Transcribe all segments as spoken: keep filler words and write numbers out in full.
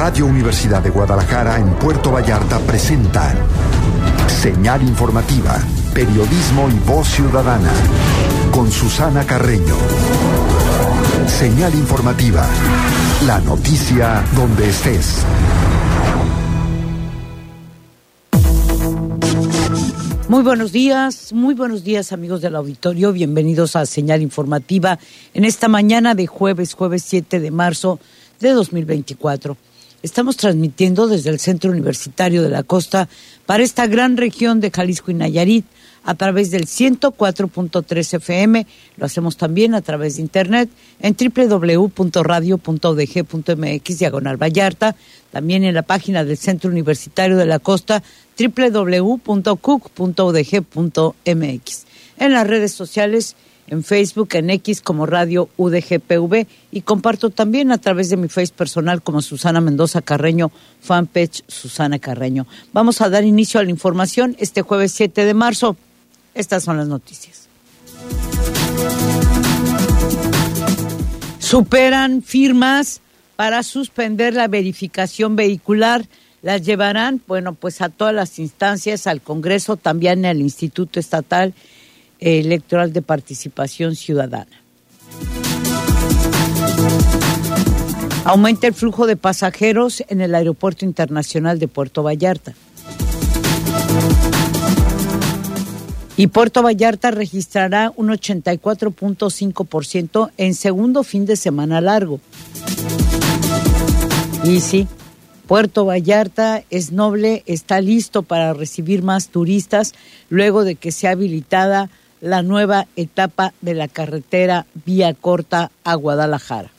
Radio Universidad de Guadalajara en Puerto Vallarta presenta Señal Informativa, periodismo y voz ciudadana, con Susana Carreño. Señal Informativa, la noticia donde estés. Muy buenos días, muy buenos días amigos del auditorio, bienvenidos a Señal Informativa en esta mañana de jueves, jueves siete de marzo de dos mil veinticuatro. Estamos transmitiendo desde el Centro Universitario de la Costa para esta gran región de Jalisco y Nayarit a través del ciento cuatro punto tres F M. Lo hacemos también a través de internet en doble u doble u doble u punto radio punto u d g punto m x diagonal Vallarta, también en la página del Centro Universitario de la Costa doble u doble u doble u punto c u c punto u d g punto m x, en las redes sociales, en Facebook, en X como Radio U D G P V, y comparto también a través de mi Face personal como Susana Mendoza Carreño, fanpage Susana Carreño. Vamos a dar inicio a la información este jueves siete de marzo. Estas son las noticias. Superan firmas para suspender la verificación vehicular. Las llevarán, bueno, pues a todas las instancias, al Congreso, también al Instituto Estatal Electoral de Participación Ciudadana. Aumenta el flujo de pasajeros en el Aeropuerto Internacional de Puerto Vallarta. Y Puerto Vallarta registrará un ochenta y cuatro punto cinco por ciento en segundo fin de semana largo. Y sí, Puerto Vallarta es noble, está listo para recibir más turistas luego de que sea habilitada la nueva etapa de la carretera Vía Corta a Guadalajara.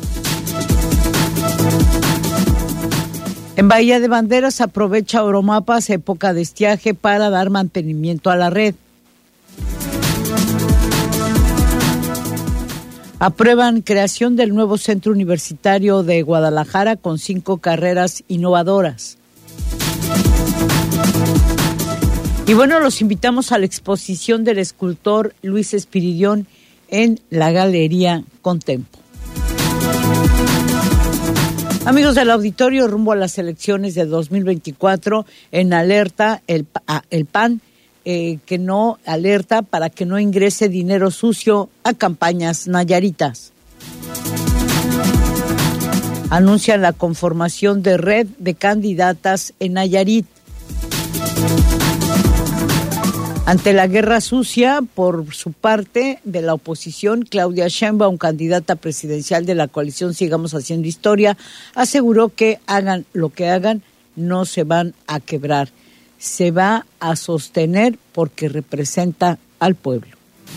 En Bahía de Banderas aprovecha Oromapas época de estiaje para dar mantenimiento a la red. Aprueban creación del nuevo Centro Universitario de Guadalajara con cinco carreras innovadoras. Y bueno, los invitamos a la exposición del escultor Luis Espiridión en la Galería Contempo. Amigos del auditorio, rumbo a las elecciones de dos mil veinticuatro, en alerta el, el P A N, eh, que no alerta para que no ingrese dinero sucio a campañas nayaritas. Anuncian la conformación de red de candidatas en Nayarit. Ante la guerra sucia, por su parte, de la oposición, Claudia Sheinbaum, candidata presidencial de la coalición Sigamos Haciendo Historia, aseguró que hagan lo que hagan, no se van a quebrar. Se va a sostener porque representa al pueblo.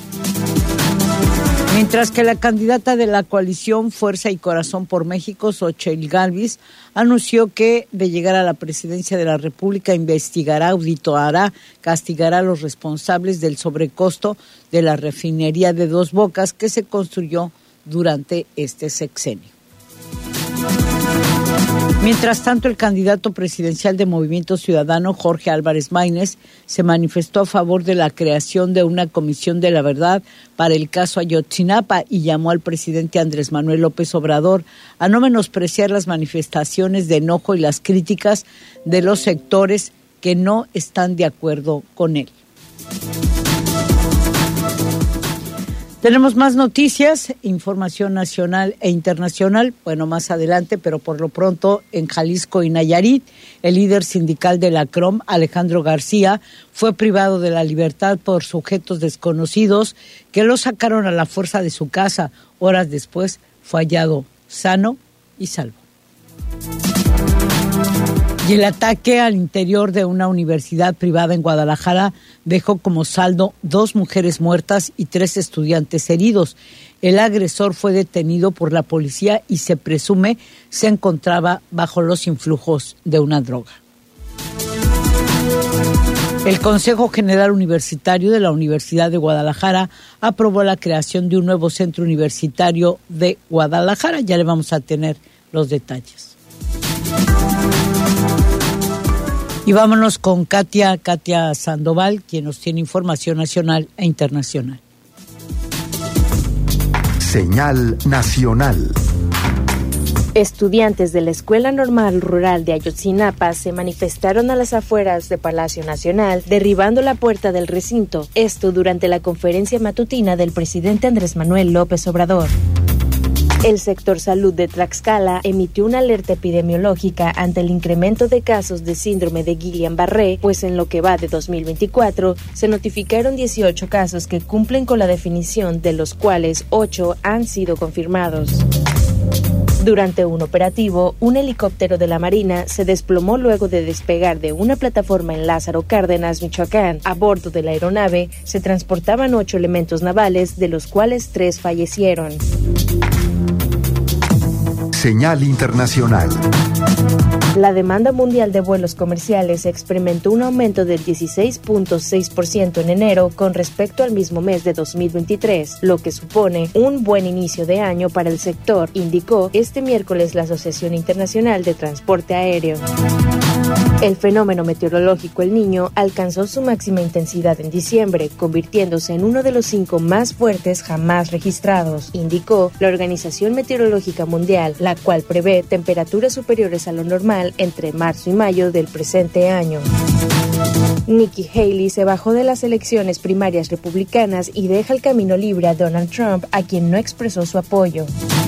Mientras que la candidata de la coalición Fuerza y Corazón por México, Xochitl Gálvez, anunció que de llegar a la presidencia de la República investigará, auditará, castigará a los responsables del sobrecosto de la refinería de Dos Bocas que se construyó durante este sexenio. Mientras tanto, el candidato presidencial de Movimiento Ciudadano, Jorge Álvarez Maínez, se manifestó a favor de la creación de una comisión de la verdad para el caso Ayotzinapa y llamó al presidente Andrés Manuel López Obrador a no menospreciar las manifestaciones de enojo y las críticas de los sectores que no están de acuerdo con él. Tenemos más noticias, información nacional e internacional, bueno, más adelante, pero por lo pronto en Jalisco y Nayarit, el líder sindical de la C R O M, Alejandro García, fue privado de la libertad por sujetos desconocidos que lo sacaron a la fuerza de su casa. Horas después fue hallado sano y salvo. Y el ataque al interior de una universidad privada en Guadalajara dejó como saldo dos mujeres muertas y tres estudiantes heridos. El agresor fue detenido por la policía y se presume se encontraba bajo los influjos de una droga. El Consejo General Universitario de la Universidad de Guadalajara aprobó la creación de un nuevo centro universitario de Guadalajara. Ya le vamos a tener los detalles. Y vámonos con Katia, Katia Sandoval, quien nos tiene información nacional e internacional. Señal nacional. Estudiantes de la Escuela Normal Rural de Ayotzinapa se manifestaron a las afueras de Palacio Nacional, derribando la puerta del recinto, esto durante la conferencia matutina del presidente Andrés Manuel López Obrador. El sector salud de Tlaxcala emitió una alerta epidemiológica ante el incremento de casos de síndrome de Guillain-Barré, pues en lo que va de dos mil veinticuatro se notificaron dieciocho casos que cumplen con la definición, de los cuales ocho han sido confirmados. Durante un operativo, un helicóptero de la Marina se desplomó luego de despegar de una plataforma en Lázaro Cárdenas, Michoacán. A bordo de la aeronave se transportaban ocho elementos navales, de los cuales tres fallecieron. Señal internacional. La demanda mundial de vuelos comerciales experimentó un aumento del dieciséis punto seis por ciento en enero con respecto al mismo mes de dos mil veintitrés, lo que supone un buen inicio de año para el sector, indicó este miércoles la Asociación Internacional de Transporte Aéreo. El fenómeno meteorológico El Niño alcanzó su máxima intensidad en diciembre, convirtiéndose en uno de los cinco más fuertes jamás registrados, indicó la Organización Meteorológica Mundial, la cual prevé temperaturas superiores a lo normal entre marzo y mayo del presente año. Nikki Haley se bajó de las elecciones primarias republicanas y deja el camino libre a Donald Trump, a quien no expresó su apoyo.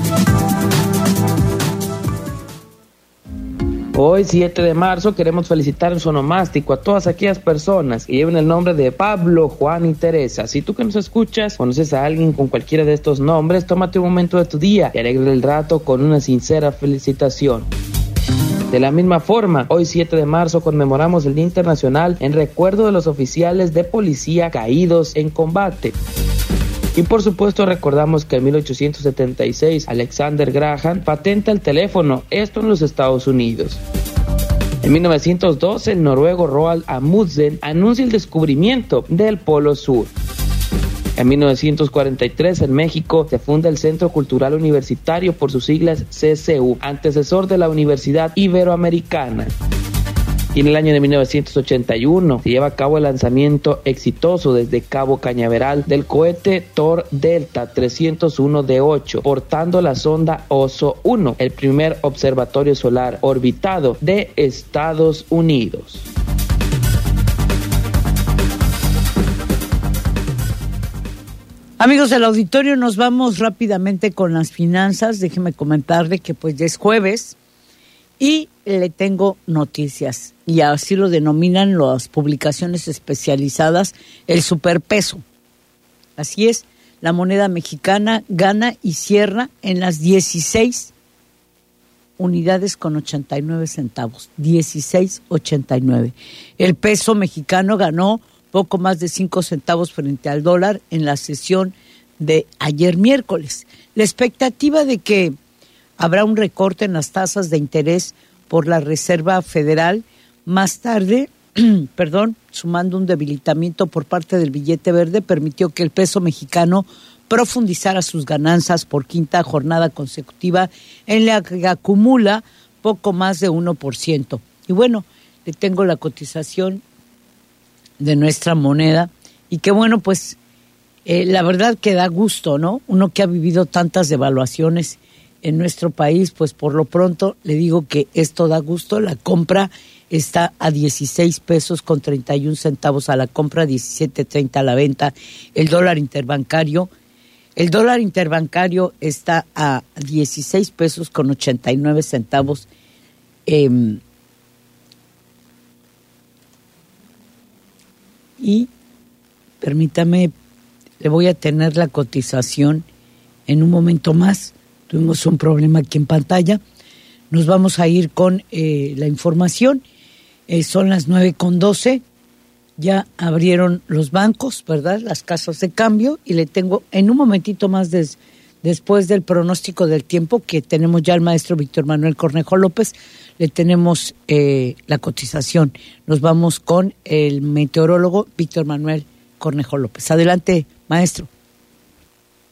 Hoy, siete de marzo, queremos felicitar en su onomástico a todas aquellas personas que lleven el nombre de Pablo, Juan y Teresa. Si tú que nos escuchas conoces a alguien con cualquiera de estos nombres, tómate un momento de tu día y alegre el rato con una sincera felicitación. De la misma forma, hoy siete de marzo conmemoramos el Día Internacional en recuerdo de los oficiales de policía caídos en combate. Y por supuesto recordamos que en mil ochocientos setenta y seis Alexander Graham patenta el teléfono, esto en los Estados Unidos. En mil novecientos doce el noruego Roald Amundsen anuncia el descubrimiento del Polo Sur. En mil novecientos cuarenta y tres en México se funda el Centro Cultural Universitario, por sus siglas C C U, antecesor de la Universidad Iberoamericana. Y en el año de mil novecientos ochenta y uno se lleva a cabo el lanzamiento exitoso desde Cabo Cañaveral del cohete Thor Delta trescientos uno D ocho, portando la sonda Oso uno, el primer observatorio solar orbitado de Estados Unidos. Amigos del auditorio, nos vamos rápidamente con las finanzas. Déjeme comentarle que pues ya es jueves y le tengo noticias, y así lo denominan las publicaciones especializadas, el superpeso. Así es, la moneda mexicana gana y cierra en las dieciséis unidades con ochenta y nueve centavos, dieciséis ochenta y nueve. El peso mexicano ganó poco más de cinco centavos frente al dólar en la sesión de ayer miércoles. La expectativa de que habrá un recorte en las tasas de interés por la Reserva Federal más tarde, perdón, sumando un debilitamiento por parte del billete verde, permitió que el peso mexicano profundizara sus ganancias por quinta jornada consecutiva, en la que acumula poco más de uno por ciento. Y bueno, le tengo la cotización de nuestra moneda, y que bueno, pues eh, la verdad que da gusto, ¿no? Uno que ha vivido tantas devaluaciones en nuestro país, pues por lo pronto le digo que esto da gusto. La compra está a dieciséis pesos con treinta y un centavos a la compra, diecisiete treinta a la venta. El dólar interbancario, el dólar interbancario está a dieciséis pesos con ochenta y nueve centavos. Eh, y permítame, le voy a tener la cotización en un momento más. Tuvimos un problema aquí en pantalla. Nos vamos a ir con eh, la información. Eh, son las nueve con doce. Ya abrieron los bancos, ¿verdad? Las casas de cambio. Y le tengo en un momentito más des, después del pronóstico del tiempo, que tenemos ya al maestro Víctor Manuel Cornejo López, le tenemos eh, la cotización. Nos vamos con el meteorólogo Víctor Manuel Cornejo López. Adelante, maestro.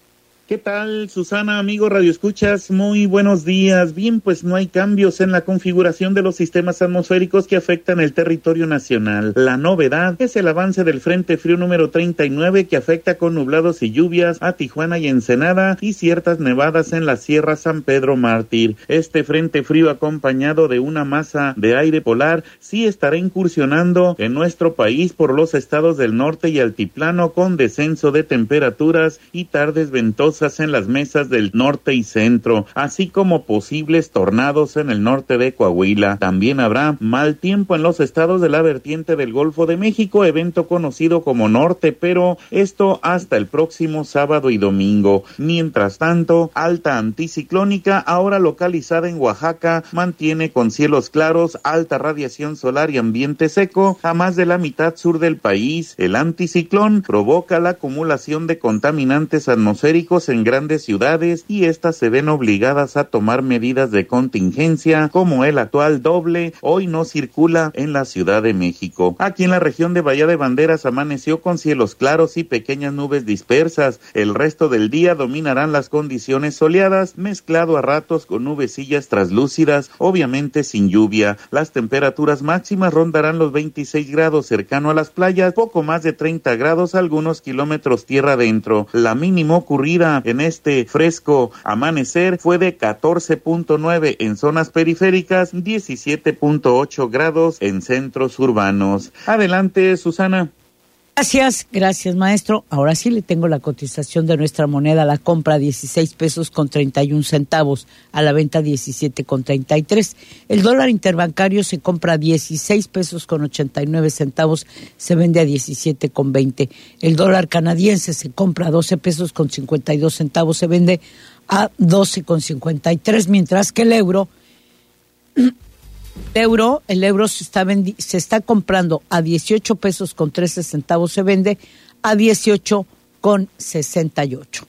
¿Qué tal, Susana, amigo Radio Escuchas? Muy buenos días. Bien, pues no hay cambios en la configuración de los sistemas atmosféricos que afectan el territorio nacional. La novedad es el avance del Frente Frío número treinta y nueve que afecta con nublados y lluvias a Tijuana y Ensenada y ciertas nevadas en la Sierra San Pedro Mártir. Este Frente Frío, acompañado de una masa de aire polar, sí estará incursionando en nuestro país por los estados del norte y altiplano, con descenso de temperaturas y tardes ventosas en las mesas del norte y centro, así como posibles tornados en el norte de Coahuila. También habrá mal tiempo en los estados de la vertiente del Golfo de México, evento conocido como norte, pero esto hasta el próximo sábado y domingo. Mientras tanto, alta anticiclónica, ahora localizada en Oaxaca, mantiene con cielos claros, alta radiación solar y ambiente seco a más de la mitad sur del país. El anticiclón provoca la acumulación de contaminantes atmosféricos en grandes ciudades y estas se ven obligadas a tomar medidas de contingencia, como el actual doble hoy no circula en la Ciudad de México. Aquí en la región de Bahía de Banderas amaneció con cielos claros y pequeñas nubes dispersas. El resto del día dominarán las condiciones soleadas, mezclado a ratos con nubecillas traslúcidas, obviamente sin lluvia. Las temperaturas máximas rondarán los veintiséis grados cercano a las playas, poco más de treinta grados algunos kilómetros tierra adentro. La mínima ocurrida en este fresco amanecer fue de catorce punto nueve en zonas periféricas, diecisiete punto ocho grados en centros urbanos. Adelante, Susana. Gracias, gracias, maestro. Ahora sí le tengo la cotización de nuestra moneda. La compra dieciséis pesos con treinta y un centavos, a la venta diecisiete con treinta y tres. El dólar interbancario se compra a dieciséis pesos con ochenta y nueve centavos, se vende a diecisiete con veinte. El dólar canadiense se compra a doce pesos con cincuenta y dos centavos, se vende a doce con cincuenta y tres, mientras que el euro El euro, el euro se está vendi- se está comprando a dieciocho pesos con trece centavos, se vende a dieciocho con sesenta y ocho.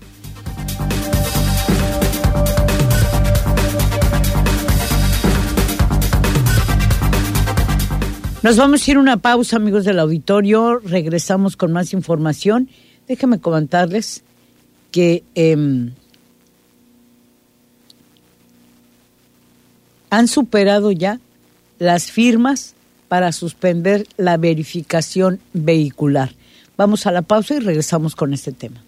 Nos vamos a ir a una pausa, amigos del auditorio. Regresamos con más información. Déjenme comentarles que eh, han superado ya las firmas para suspender la verificación vehicular. Vamos a la pausa y regresamos con este tema.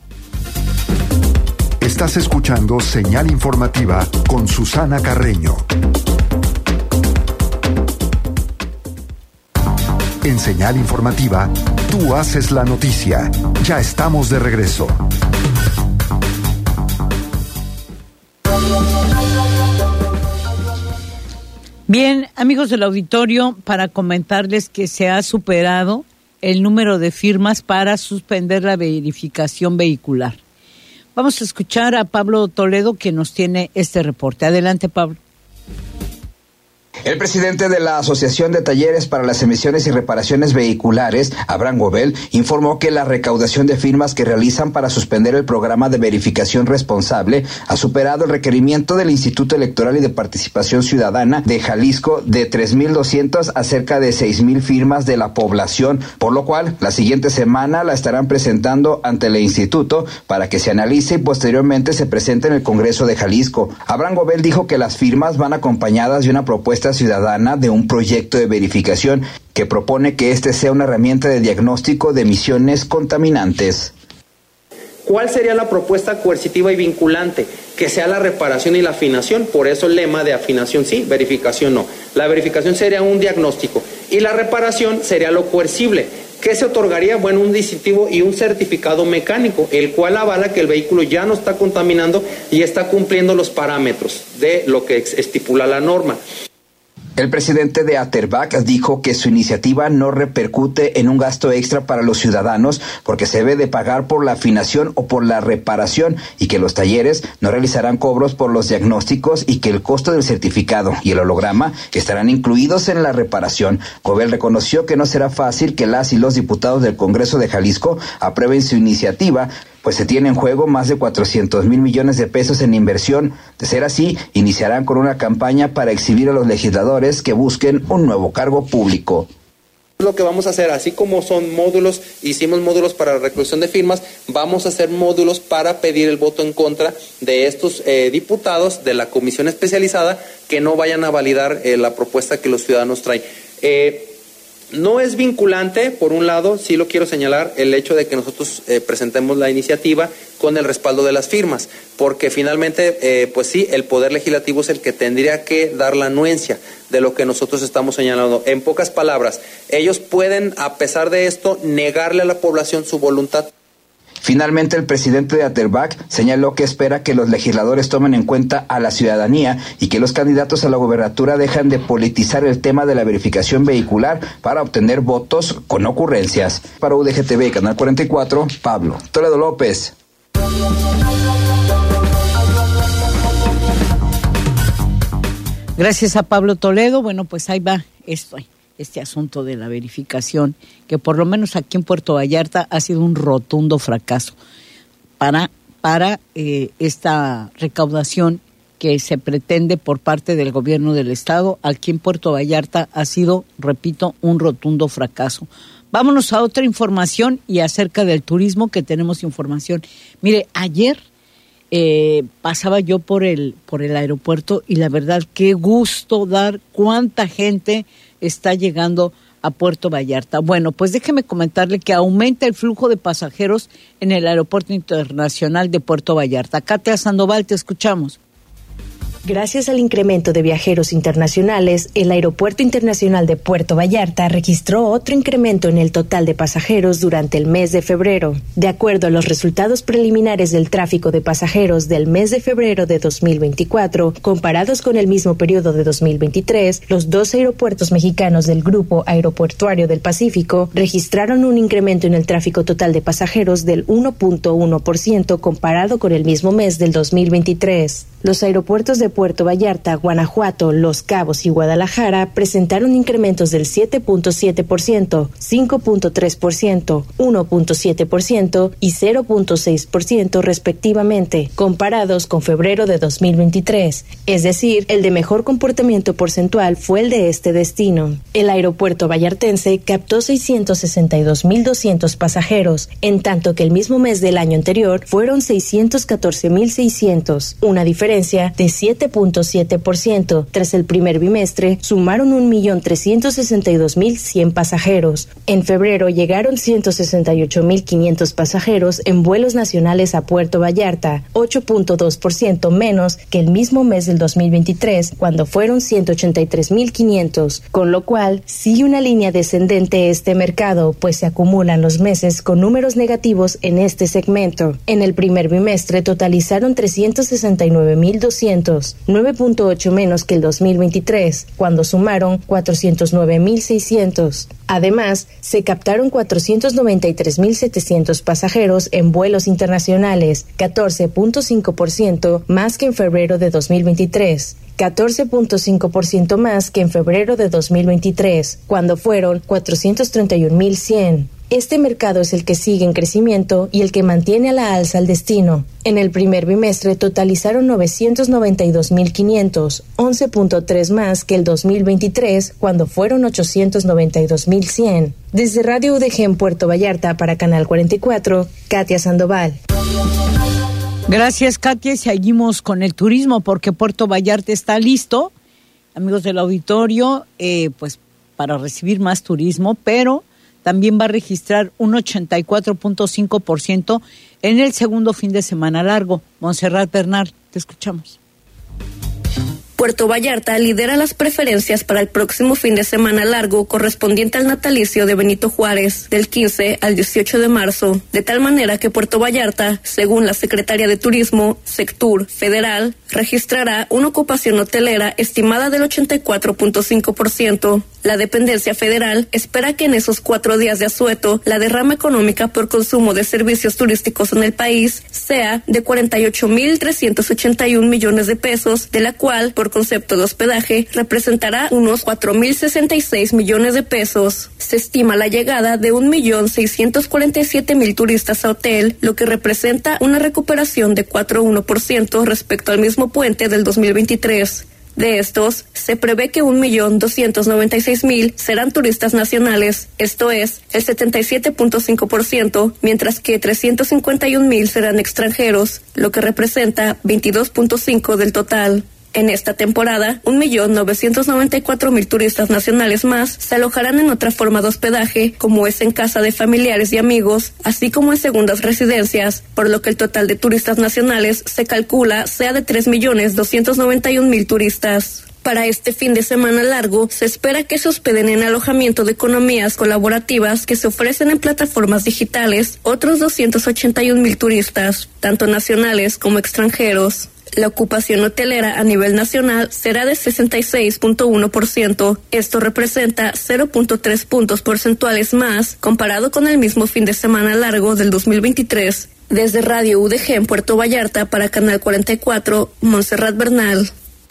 Estás escuchando Señal Informativa con Susana Carreño. En Señal Informativa, tú haces la noticia. Ya estamos de regreso. Bien, amigos del auditorio, para comentarles que se ha superado el número de firmas para suspender la verificación vehicular. Vamos a escuchar a Pablo Toledo, que nos tiene este reporte. Adelante, Pablo. El presidente de la Asociación de Talleres para las Emisiones y Reparaciones Vehiculares, Abraham Gobel, informó que la recaudación de firmas que realizan para suspender el programa de verificación responsable ha superado el requerimiento del Instituto Electoral y de Participación Ciudadana de Jalisco de tres mil doscientas a cerca de seis mil firmas de la población, por lo cual la siguiente semana la estarán presentando ante el instituto para que se analice y posteriormente se presente en el Congreso de Jalisco. Abraham Gobel dijo que las firmas van acompañadas de una propuesta ciudadana de un proyecto de verificación que propone que este sea una herramienta de diagnóstico de emisiones contaminantes. ¿Cuál sería la propuesta coercitiva y vinculante? Que sea la reparación y la afinación, por eso el lema de afinación sí, verificación no. La verificación sería un diagnóstico y la reparación sería lo coercible. ¿Qué se otorgaría? Bueno, un distintivo y un certificado mecánico, el cual avala que el vehículo ya no está contaminando y está cumpliendo los parámetros de lo que estipula la norma. El presidente de Aterbac dijo que su iniciativa no repercute en un gasto extra para los ciudadanos porque se debe de pagar por la afinación o por la reparación y que los talleres no realizarán cobros por los diagnósticos y que el costo del certificado y el holograma estarán incluidos en la reparación. Gobel reconoció que no será fácil que las y los diputados del Congreso de Jalisco aprueben su iniciativa, pues se tiene en juego más de cuatrocientos mil millones de pesos en inversión. De ser así, iniciarán con una campaña para exhibir a los legisladores que busquen un nuevo cargo público. Lo que vamos a hacer, así como son módulos, hicimos módulos para la recolección de firmas, vamos a hacer módulos para pedir el voto en contra de estos eh, diputados de la comisión especializada que no vayan a validar eh, la propuesta que los ciudadanos traen. Eh, No es vinculante, por un lado, sí lo quiero señalar, el hecho de que nosotros eh, presentemos la iniciativa con el respaldo de las firmas, porque finalmente, eh, pues sí, el Poder Legislativo es el que tendría que dar la anuencia de lo que nosotros estamos señalando. En pocas palabras, ellos pueden, a pesar de esto, negarle a la población su voluntad. Finalmente, el presidente de Aterbac señaló que espera que los legisladores tomen en cuenta a la ciudadanía y que los candidatos a la gobernatura dejan de politizar el tema de la verificación vehicular para obtener votos con ocurrencias. Para U D G T V, Canal cuarenta y cuatro, Pablo Toledo López. Gracias a Pablo Toledo. Bueno, pues ahí va esto. Este asunto de la verificación, que por lo menos aquí en Puerto Vallarta ha sido un rotundo fracaso para, para eh, esta recaudación que se pretende por parte del gobierno del estado. Aquí en Puerto Vallarta ha sido, repito, un rotundo fracaso. Vámonos a otra información y acerca del turismo, que tenemos información. Mire, ayer eh, pasaba yo por el, por el aeropuerto y la verdad, qué gusto dar cuánta gente está llegando a Puerto Vallarta. Bueno, pues déjeme comentarle que aumenta el flujo de pasajeros en el Aeropuerto Internacional de Puerto Vallarta. Katia Sandoval, te escuchamos. Gracias al incremento de viajeros internacionales, el Aeropuerto Internacional de Puerto Vallarta registró otro incremento en el total de pasajeros durante el mes de febrero. De acuerdo a los resultados preliminares del tráfico de pasajeros del mes de febrero de dos mil veinticuatro, comparados con el mismo periodo de dos mil veintitrés, los dos aeropuertos mexicanos del Grupo Aeroportuario del Pacífico registraron un incremento en el tráfico total de pasajeros del uno punto uno por ciento comparado con el mismo mes del dos mil veintitrés. Los aeropuertos de Puerto Vallarta, Guanajuato, Los Cabos y Guadalajara presentaron incrementos del siete punto siete por ciento, cinco punto tres por ciento, uno punto siete por ciento y cero punto seis por ciento respectivamente, comparados con febrero de dos mil veintitrés. Es decir, el de mejor comportamiento porcentual fue el de este destino. El aeropuerto vallartense captó seiscientos sesenta y dos mil doscientos pasajeros, en tanto que el mismo mes del año anterior fueron seiscientos catorce mil seiscientos, una diferencia de siete punto siete por ciento. Tras el primer bimestre, sumaron un millón trescientos sesenta y dos mil cien pasajeros. En febrero llegaron ciento sesenta y ocho mil quinientos pasajeros en vuelos nacionales a Puerto Vallarta, ocho punto dos por ciento menos que el mismo mes del dos mil veintitrés, cuando fueron ciento ochenta y tres mil quinientos, con lo cual sigue una línea descendente este mercado, pues se acumulan los meses con números negativos en este segmento. En el primer bimestre totalizaron trescientos sesenta y nueve mil doscientos, nueve punto ocho menos que el dos mil veintitrés, cuando sumaron cuatrocientos nueve mil seiscientos. Además, se captaron cuatrocientos noventa y tres mil setecientos pasajeros en vuelos internacionales, catorce punto cinco por ciento más que en febrero de dos mil veintitrés. catorce punto cinco por ciento más que en febrero de dos mil veintitrés, cuando fueron cuatrocientos treinta y un mil cien. Este mercado es el que sigue en crecimiento y el que mantiene a la alza el destino. En el primer bimestre totalizaron novecientos noventa y dos mil quinientos, once punto tres más que el dos mil veintitrés, cuando fueron ochocientos noventa y dos mil cien. Desde Radio U D G en Puerto Vallarta para Canal cuarenta y cuatro, Katia Sandoval. Gracias, Katia. Y seguimos con el turismo porque Puerto Vallarta está listo, amigos del auditorio, eh, pues para recibir más turismo, pero también va a registrar un ochenta y cuatro punto cinco por ciento en el segundo fin de semana largo. Montserrat Bernal, te escuchamos. Puerto Vallarta lidera las preferencias para el próximo fin de semana largo correspondiente al natalicio de Benito Juárez, del quince al dieciocho de marzo, de tal manera que Puerto Vallarta, según la Secretaría de Turismo, Sectur Federal, registrará una ocupación hotelera estimada del ochenta y cuatro punto cinco por ciento. La dependencia federal espera que en esos cuatro días de asueto la derrama económica por consumo de servicios turísticos en el país sea de cuarenta y ocho mil trescientos ochenta y un millones de pesos, de la cual, por concepto de hospedaje, representará unos cuatro mil sesenta y seis millones de pesos. Se estima la llegada de un millón seiscientos cuarenta y siete mil turistas a hotel, lo que representa una recuperación de cuatro punto uno por ciento respecto al mismo puente del dos mil veintitrés. De estos, se prevé que un millón doscientos noventa y seis mil serán turistas nacionales, esto es, el setenta y siete punto cinco por ciento, mientras que trescientos cincuenta y un mil serán extranjeros, lo que representa veintidós punto cinco por ciento del total. En esta temporada, un millón novecientos noventa y cuatro mil turistas nacionales más se alojarán en otra forma de hospedaje, como es en casa de familiares y amigos, así como en segundas residencias, por lo que el total de turistas nacionales se calcula sea de tres millones doscientos noventa y un mil turistas. Para este fin de semana largo, se espera que se hospeden en alojamiento de economías colaborativas que se ofrecen en plataformas digitales otros doscientos ochenta y un mil turistas, tanto nacionales como extranjeros. La ocupación hotelera a nivel nacional será de sesenta y seis punto uno por ciento. Esto representa cero punto tres puntos porcentuales más comparado con el mismo fin de semana largo del dos mil veintitrés. Desde Radio U D G en Puerto Vallarta para Canal cuarenta y cuatro, Montserrat Bernal.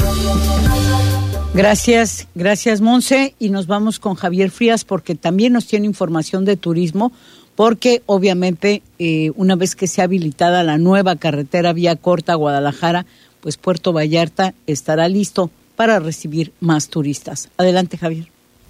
Gracias, gracias Monse. Y nos vamos con Javier Frías porque también nos tiene información de turismo, porque obviamente eh, una vez que sea habilitada la nueva carretera vía corta a Guadalajara, pues Puerto Vallarta estará listo para recibir más turistas. Adelante, Javier.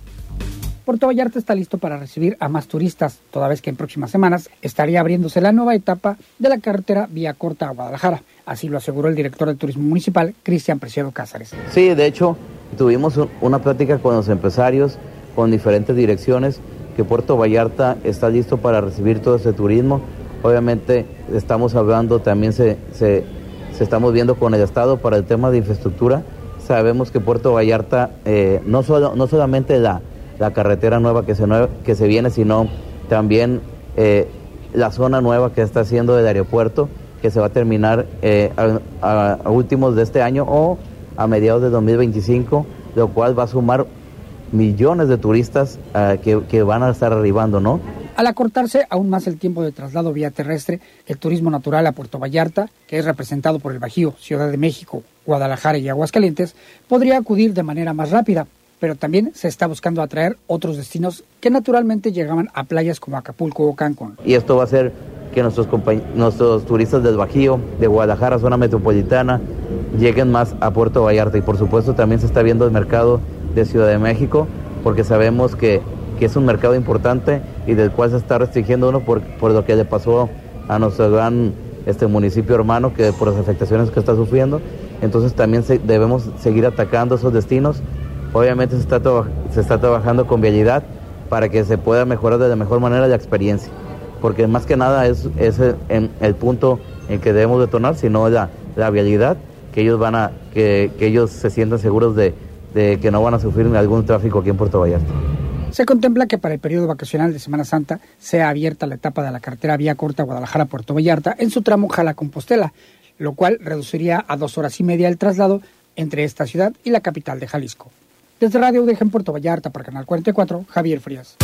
Puerto Vallarta está listo para recibir a más turistas, toda vez que en próximas semanas estaría abriéndose la nueva etapa de la carretera vía corta a Guadalajara. Así lo aseguró el director de Turismo Municipal, Cristian Preciado Cázares. Sí, de hecho, tuvimos una plática con los empresarios, con diferentes direcciones, que Puerto Vallarta está listo para recibir todo este turismo. Obviamente estamos hablando, también se, se, se estamos viendo con el Estado para el tema de infraestructura. Sabemos que Puerto Vallarta, eh, no, solo, no solamente la, la carretera nueva que se, que se viene, sino también eh, la zona nueva que está haciendo del aeropuerto, que se va a terminar eh, a, a, a últimos de este año o a mediados de dos mil veinticinco, lo cual va a sumar millones de turistas uh, que, que van a estar arribando, ¿no? Al acortarse aún más el tiempo de traslado vía terrestre, el turismo natural a Puerto Vallarta, que es representado por el Bajío, Ciudad de México, Guadalajara y Aguascalientes, podría acudir de manera más rápida, pero también se está buscando atraer otros destinos que naturalmente llegaban a playas como Acapulco o Cancún. Y esto va a hacer que nuestros, nuestros turistas del Bajío, de Guadalajara, zona metropolitana, lleguen más a Puerto Vallarta. Y por supuesto también se está viendo el mercado de Ciudad de México, porque sabemos que, que es un mercado importante y del cual se está restringiendo uno por, por lo que le pasó a nuestro gran este municipio hermano, que por las afectaciones que está sufriendo. Entonces también se, debemos seguir atacando esos destinos. Obviamente se está, se está trabajando con vialidad para que se pueda mejorar de la mejor manera la experiencia, porque más que nada es, es el, en el punto en que debemos detonar, sino la, la vialidad, que ellos van a, que, que ellos se sientan seguros de de que no van a sufrir algún tráfico aquí en Puerto Vallarta. Se contempla que para el periodo vacacional de Semana Santa sea abierta la etapa de la carretera vía corta Guadalajara-Puerto Vallarta en su tramo Jala-Compostela, lo cual reduciría a dos horas y media el traslado entre esta ciudad y la capital de Jalisco. Desde Radio U D G en Puerto Vallarta para Canal cuarenta y cuatro, Javier Frías.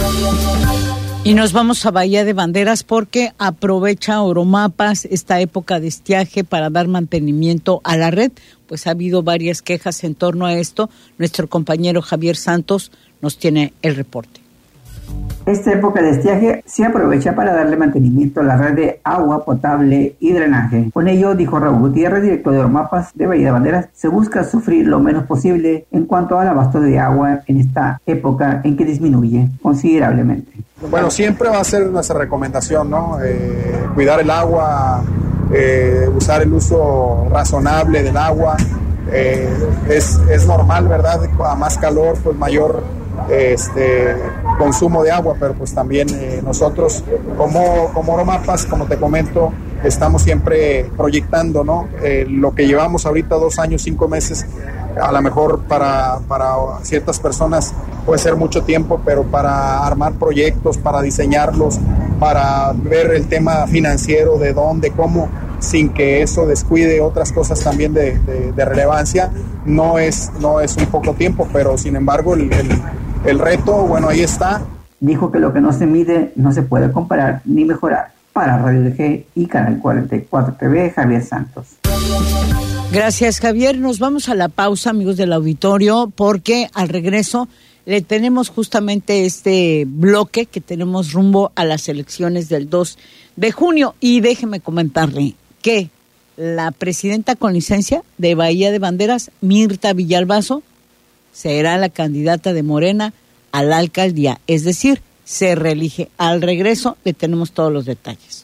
Y nos vamos a Bahía de Banderas porque aprovecha Oromapas esta época de estiaje para dar mantenimiento a la red. Pues ha habido varias quejas en torno a esto. Nuestro compañero Javier Santos nos tiene el reporte. Esta época de estiaje se aprovecha para darle mantenimiento a la red de agua potable y drenaje. Con ello, dijo Raúl Gutiérrez, director de Oromapas de Bahía de Banderas, se busca sufrir lo menos posible en cuanto al abasto de agua en esta época en que disminuye considerablemente. Bueno, siempre va a ser nuestra recomendación, ¿no? Eh, cuidar el agua, eh, usar el uso razonable del agua. Eh, es, es normal, ¿verdad? A más calor, pues mayor este consumo de agua, pero pues también eh, nosotros como, como Oromapas, como te comento, estamos siempre proyectando, ¿no? Eh, lo que llevamos ahorita dos años, cinco meses, a lo mejor para, para ciertas personas puede ser mucho tiempo, pero para armar proyectos, para diseñarlos, para ver el tema financiero, de dónde, cómo, sin que eso descuide otras cosas también de, de, de relevancia, no es, no es un poco tiempo, pero sin embargo el, el, el reto, bueno, ahí está. Dijo que lo que no se mide no se puede comparar ni mejorar. Para Radio U D G y Canal cuarenta y cuatro T V, Javier Santos. Gracias, Javier. Nos vamos a la pausa, amigos del auditorio, porque al regreso le tenemos justamente este bloque que tenemos rumbo a las elecciones del dos de junio. Y déjeme comentarle que la presidenta con licencia de Bahía de Banderas, Mirta Villalbazo, será la candidata de Morena a la alcaldía, es decir, se reelige. Al regreso le tenemos todos los detalles.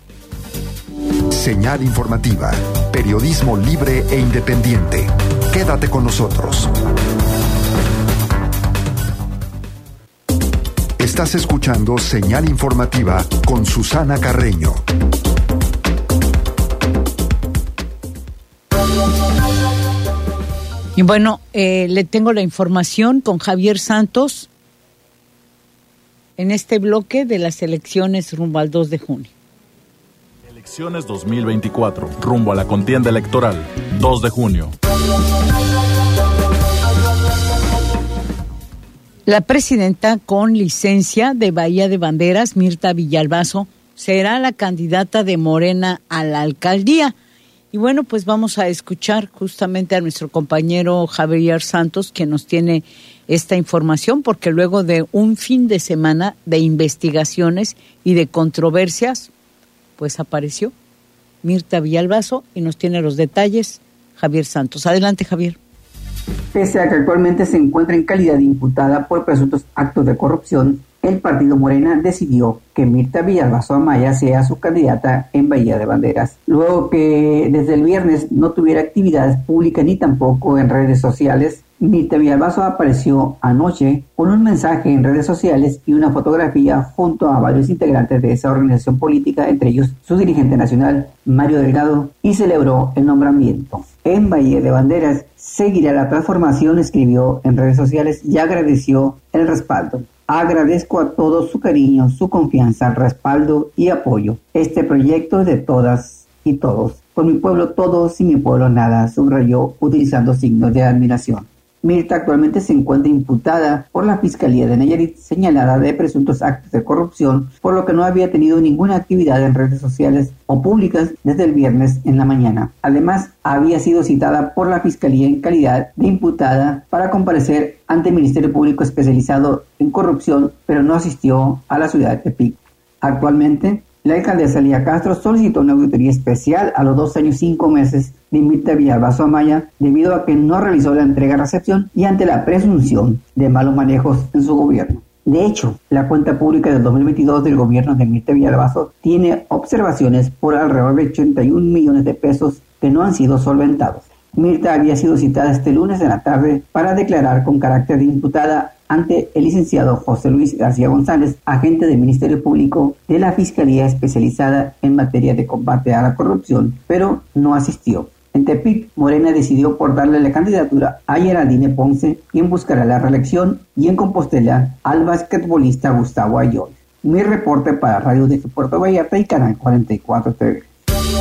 Señal informativa, periodismo libre e independiente. Quédate con nosotros. Estás escuchando Señal Informativa con Susana Carreño. Y bueno, eh, le tengo la información con Javier Santos en este bloque de las elecciones rumbo al dos de junio. Elecciones dos mil veinticuatro, rumbo a la contienda electoral, dos de junio. La presidenta con licencia de Bahía de Banderas, Mirta Villalbazo, será la candidata de Morena a la alcaldía. Y bueno, pues vamos a escuchar justamente a nuestro compañero Javier Santos, que nos tiene esta información, porque luego de un fin de semana de investigaciones y de controversias, pues apareció Mirta Villalbazo y nos tiene los detalles Javier Santos. Adelante, Javier. Pese a que actualmente se encuentra en calidad de imputada por presuntos actos de corrupción, el partido Morena decidió que Mirta Villalbazo Amaya sea su candidata en Bahía de Banderas. Luego que desde el viernes no tuviera actividades públicas ni tampoco en redes sociales, Mirta Villalbazo apareció anoche con un mensaje en redes sociales y una fotografía junto a varios integrantes de esa organización política, entre ellos su dirigente nacional, Mario Delgado, y celebró el nombramiento. En Bahía de Banderas seguirá la transformación, escribió en redes sociales y agradeció el respaldo. Agradezco a todos su cariño, su confianza, respaldo y apoyo. Este proyecto es de todas y todos. Con mi pueblo todo, sin mi pueblo nada, subrayó utilizando signos de admiración. Mirta actualmente se encuentra imputada por la Fiscalía de Nayarit, señalada de presuntos actos de corrupción, por lo que no había tenido ninguna actividad en redes sociales o públicas desde el viernes en la mañana. Además, había sido citada por la Fiscalía en calidad de imputada para comparecer ante el Ministerio Público especializado en corrupción, pero no asistió a la ciudad de Tepic. Actualmente, la alcaldesa Lía Castro solicitó una auditoría especial a los dos años y cinco meses de Mirta Villalbazo Amaya debido a que no realizó la entrega-recepción y ante la presunción de malos manejos en su gobierno. De hecho, la cuenta pública del dos mil veintidós del gobierno de Mirta Villalbazo tiene observaciones por alrededor de ochenta y un millones de pesos que no han sido solventados. Mirta había sido citada este lunes en la tarde para declarar con carácter de imputada ante el licenciado José Luis García González, agente del Ministerio Público de la Fiscalía especializada en materia de combate a la corrupción, pero no asistió. En Tepic, Morena decidió por darle la candidatura a Geraldine Ponce, quien buscará la reelección, y en Compostela al basquetbolista Gustavo Ayón. Mi reporte para Radio de Puerto Vallarta y Canal cuarenta y cuatro T V.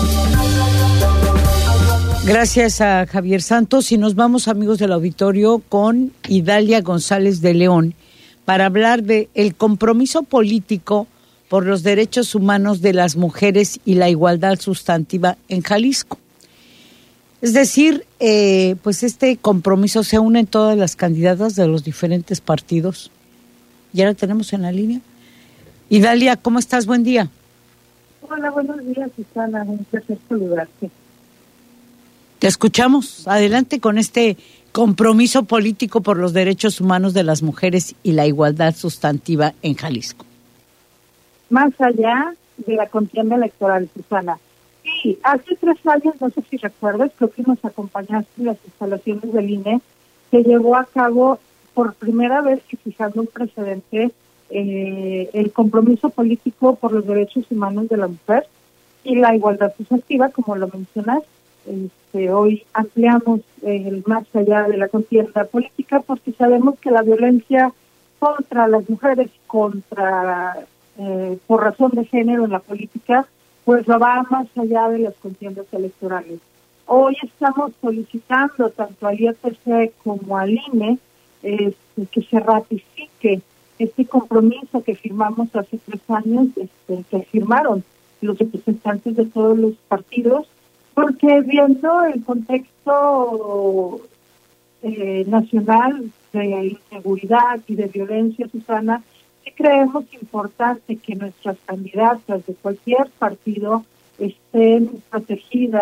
Gracias a Javier Santos, y nos vamos, amigos del auditorio, con Idalia González de León para hablar de el compromiso político por los derechos humanos de las mujeres y la igualdad sustantiva en Jalisco. Es decir, eh, pues este compromiso se une en todas las candidatas de los diferentes partidos. Ya la tenemos en la línea. Idalia, ¿cómo estás? Buen día. Hola, buenos días, Susana. Un placer saludarte. Te escuchamos. Adelante con este compromiso político por los derechos humanos de las mujeres y la igualdad sustantiva en Jalisco. Más allá de la contienda electoral, Susana. Sí, hace tres años, no sé si recuerdas, creo que nos acompañaste en las instalaciones del I N E, que llevó a cabo por primera vez y fijando un precedente eh, el compromiso político por los derechos humanos de la mujer y la igualdad sustantiva, como lo mencionas. Este, hoy ampliamos eh, el más allá de la contienda política porque sabemos que la violencia contra las mujeres, contra eh, por razón de género en la política, pues lo va más allá de las contiendas electorales. Hoy estamos solicitando tanto al I A T C como al I N E este, que se ratifique este compromiso que firmamos hace tres años, este, que firmaron los representantes de todos los partidos, porque viendo el contexto eh, nacional de inseguridad y de violencia, Susana, sí creemos importante que nuestras candidatas de cualquier partido estén protegidas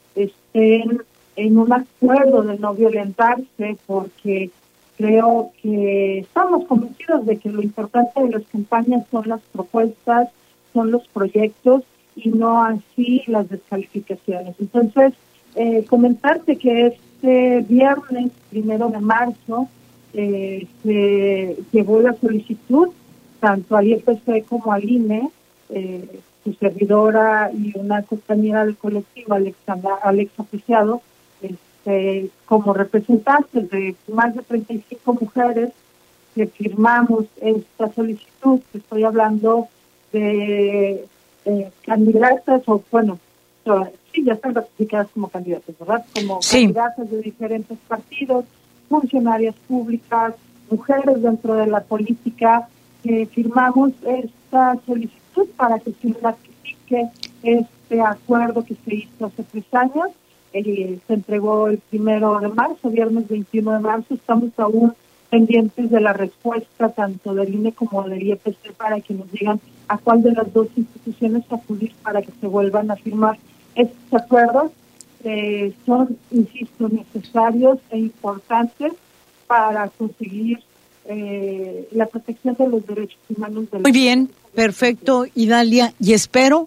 estén en un acuerdo de no violentarse, porque creo que estamos convencidos de que lo importante de las campañas son las propuestas, son los proyectos y no así las descalificaciones. Entonces, eh, comentarte que este viernes, primero de marzo, eh, se llevó la solicitud tanto al I E P C como al I N E, eh, su servidora y una compañera del colectivo, Alexa, Alexa Preciado, este, como representantes de más de treinta y cinco mujeres que firmamos esta solicitud. Estoy hablando de eh, candidatas, o bueno, sí, ya están ratificadas como candidatas, ¿verdad? Como sí. Candidatas de diferentes partidos, funcionarias públicas, mujeres dentro de la política, que firmamos esta solicitud para que se ratifique este acuerdo que se hizo hace tres años. Eh, se entregó el primero de marzo, viernes veintiuno de marzo. Estamos aún pendientes de la respuesta tanto del I N E como del I E P C para que nos digan a cuál de las dos instituciones acudir para que se vuelvan a firmar estos acuerdos. Eh, son, insisto, necesarios e importantes para conseguir eh, la protección de los derechos humanos. De Muy bien, perfecto, Idalia, y espero,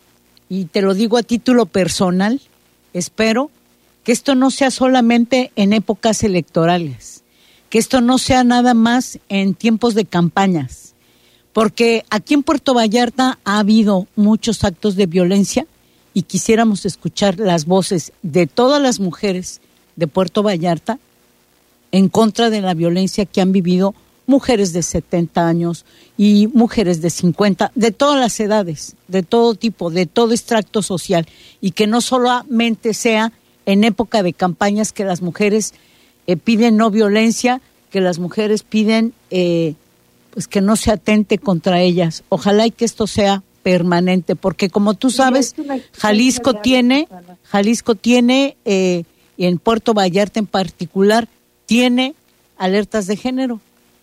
y te lo digo a título personal, espero que esto no sea solamente en épocas electorales, que esto no sea nada más en tiempos de campañas, porque aquí en Puerto Vallarta ha habido muchos actos de violencia y quisiéramos escuchar las voces de todas las mujeres de Puerto Vallarta en contra de la violencia que han vivido mujeres de setenta años y mujeres de cincuenta, de todas las edades, de todo tipo, de todo extracto social, y que no solamente sea en época de campañas que las mujeres eh, piden no violencia, que las mujeres piden eh, pues que no se atente contra ellas. Ojalá y que esto sea permanente, porque como tú sabes, Jalisco tiene, Jalisco tiene, eh, y en Puerto Vallarta en particular, tiene alertas de género.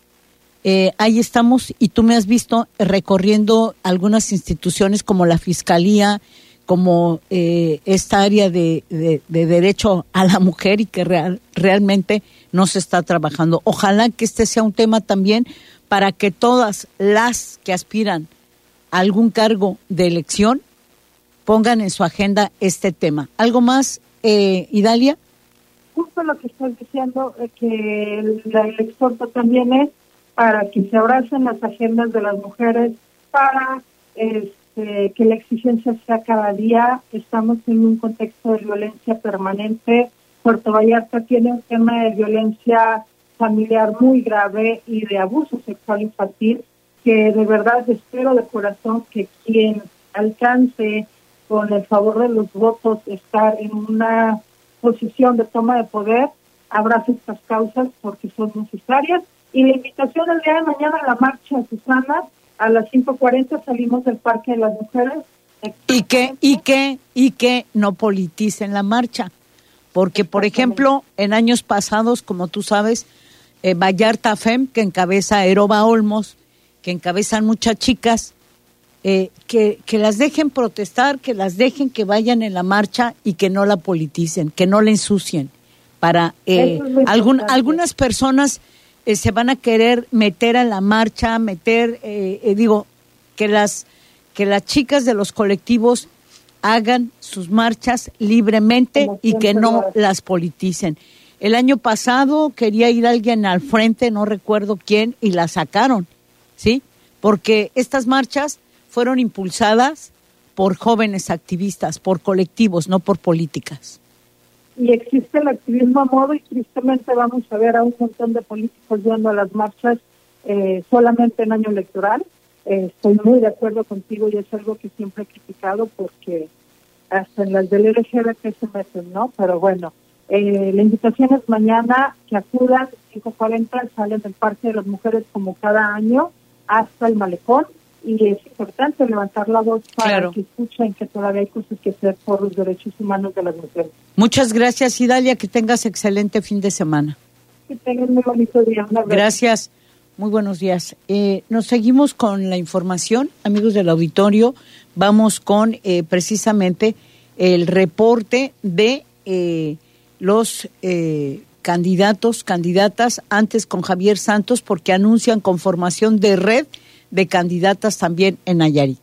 Eh, ahí estamos, y tú me has visto recorriendo algunas instituciones como la Fiscalía, como eh, esta área de, de, de derecho a la mujer, y que real, realmente no se está trabajando. Ojalá que este sea un tema también para que todas las que aspiran a algún cargo de elección pongan en su agenda este tema. ¿Algo más, eh, Idalia? Justo lo que estoy diciendo, eh, que el, el exhorto también es para que se abracen las agendas de las mujeres, para este, que la exigencia sea cada día. Estamos en un contexto de violencia permanente. Puerto Vallarta tiene un tema de violencia familiar muy grave y de abuso sexual infantil, que de verdad espero de corazón que quien alcance con el favor de los votos estar en una posición de toma de poder, abrace estas causas porque son necesarias. Y la invitación el día de mañana a la marcha, Susana, a las cinco cuarenta salimos del Parque de las Mujeres. Y que, y que, y que no politicen la marcha, porque por ejemplo, en años pasados, como tú sabes, eh, Vallarta F E M, que encabeza Eroba Olmos, que encabezan muchas chicas, eh, que, que las dejen protestar, que las dejen que vayan en la marcha y que no la politicen, que no la ensucien. Para eh, algún, algunas personas eh, se van a querer meter a la marcha, meter, eh, eh, digo, que las, que las chicas de los colectivos hagan sus marchas libremente y que no las politicen. El año pasado quería ir alguien al frente, no recuerdo quién, y la sacaron, ¿sí? Porque estas marchas fueron impulsadas por jóvenes activistas, por colectivos, no por políticas. Y existe el activismo a modo, y tristemente vamos a ver a un montón de políticos yendo a las marchas eh, solamente en año electoral. Eh, estoy muy de acuerdo contigo y es algo que siempre he criticado, porque hasta en las del L G B T se meten, ¿no? Pero bueno, eh, la invitación es mañana, que acudan, cinco cuarenta, salen del Parque de las Mujeres como cada año hasta el Malecón, y es importante levantar la voz para claro. que escuchen que todavía hay cosas que hacer por los derechos humanos de las mujeres. Muchas gracias, Idalia, que tengas excelente fin de semana. Que tengan muy bonito día. Gracias, muy buenos días. Eh, nos seguimos con la información, amigos del auditorio. Vamos con eh, precisamente el reporte de eh, los eh, candidatos, candidatas, antes con Javier Santos, porque anuncian conformación de red de candidatas también en Nayarit.